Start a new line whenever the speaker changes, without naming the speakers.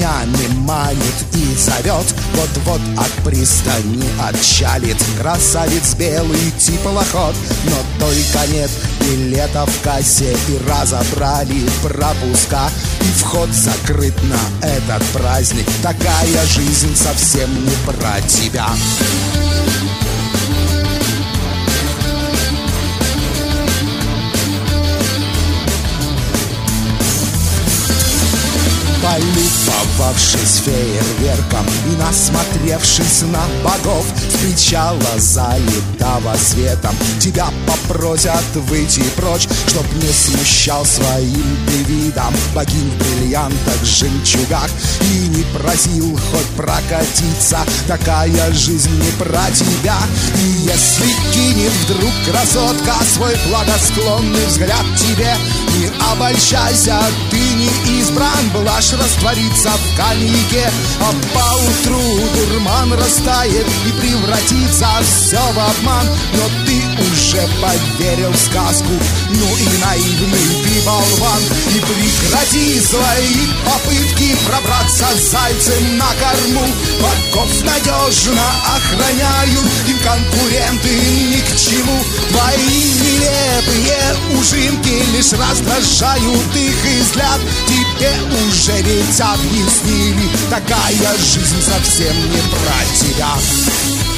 тенями манит и зовет. Вот-вот от пристани отчалит красавец белый теплоход. Но только нет билета в кассе, и разобрали пропуска, и вход закрыт на этот праздник. Такая жизнь совсем не про тебя. Полюбовавшись фейерверком и насмотревшись на богов, с причала залитого светом тебя попросят выйти прочь, чтоб не смущал своим ты видом богинь в бриллиантах, жемчугах, и не просил хоть прокатиться. Такая жизнь не про тебя. И если кинет вдруг красотка свой благосклонный взгляд тебе, не обольщайся, ты не избран, блажь растворится в коньяке, а поутру дурман растает и превратится все в обман. Но ты уже поверил в сказку, ну и наивный ты болван. И прекрати свои попытки пробраться зайцем на корму. Богов надежно охраняют, им конкуренты ни к чему. Твои нелепые ужимки лишь раздражают их взгляд. Тебе уже ведь объяснили, такая жизнь совсем не про тебя.